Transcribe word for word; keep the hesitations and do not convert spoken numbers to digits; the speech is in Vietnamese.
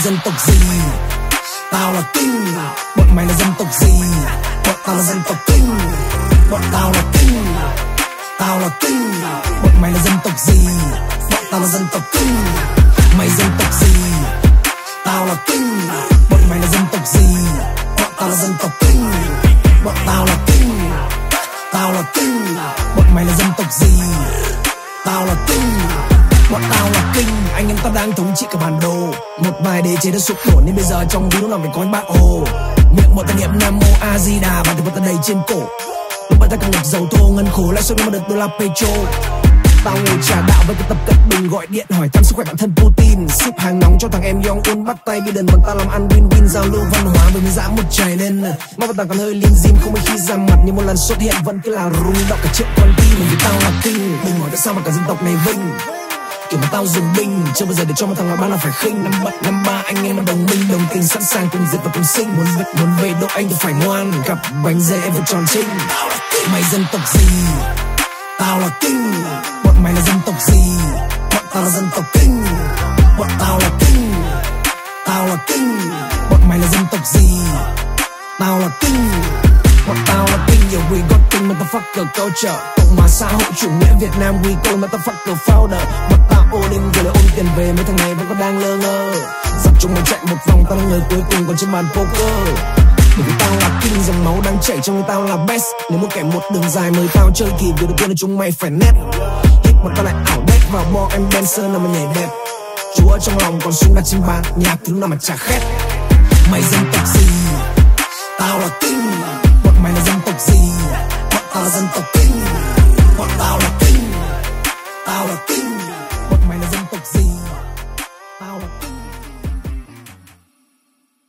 dân tộc gì? Tao là King. Bọn mày là dân tộc gì? Bọn tao là dân tộc King. Bọn tao là King. Tao là King. Bọn mày là dân tộc gì? Bọn tao là dân tộc King. Mày dân tộc gì? Tao là King. Bọn mày là dân tộc gì? Bọn tao là dân tộc King. Bọn tao là King. Tao là King. Bọn mày là dân tộc gì? Tao là King. Bọn tao là King. Anh em tao đang thống trị cả bản đồ. Một vài đế chế đã sụp đổ nên bây giờ trong ví lúc nào phải có anh bác hồ. Miệng bọn ta niệm Nam Mô A Di Đà và thì bọn ta đầy trên cổ. Lúc bọn ta càng ngập dầu thô ngân khổ lãi suất năm mươi đợt đô la petro. Tao ngồi trà đạo với cái tập cận bình gọi điện hỏi thăm sức khỏe bản thân Putin. Ship hàng nóng cho thằng em Yong Un bắt tay Biden. Bọn ta làm ăn win-win giao lưu văn hóa với dã một chảy lên. Mà bọn ta còn hơi lim dim không mấy khi ra mặt nhưng một lần xuất hiện vẫn cứ là rung động cả triệu con tim. Vì tao là King. Đừng hỏi tại sao mà cả dân tộc này vinh. Kiểu mà tao dùng binh chưa bao giờ để cho một thằng nào ba là phải khinh. Năm ba năm ba anh em là đồng minh đồng tình sẵn sàng cùng diệt và cùng sinh. Muốn về muốn về độ anh thì phải ngoan gặp bánh dê em vừa tròn trinh. Mày dân tộc gì? Tao là King. Bọn mày là dân tộc gì? Bọn tao là dân tộc King. Bọn tao là King. Tao là King. Bọn mày là dân tộc gì? Tao là King. Bọn tao là King. Yeah, we got King motherfucker culture. Cộng hòa xã hội chủ nghĩa Việt Nam we go motherfucker founder. Bọn tao all in rồi lại ôm tiền về. Mấy thằng này vẫn còn đang lơ ngơ. Dập chúng mày chạy một vòng tao là người cuối cùng còn trên bàn poker. Bởi vì tao là King, dòng máu đang chảy trong người tao là best. Nếu muốn kẻ một đường dài mời tao chơi kỳ việc đầu tiên là chúng mày phải nét. Hit bọn tao lại ảo đét vào bo em dancer nào mà nhảy đẹp. Chúa trong lòng còn súng đặt trên bàn, nhạc thứ nào mà chả khét. Mày dân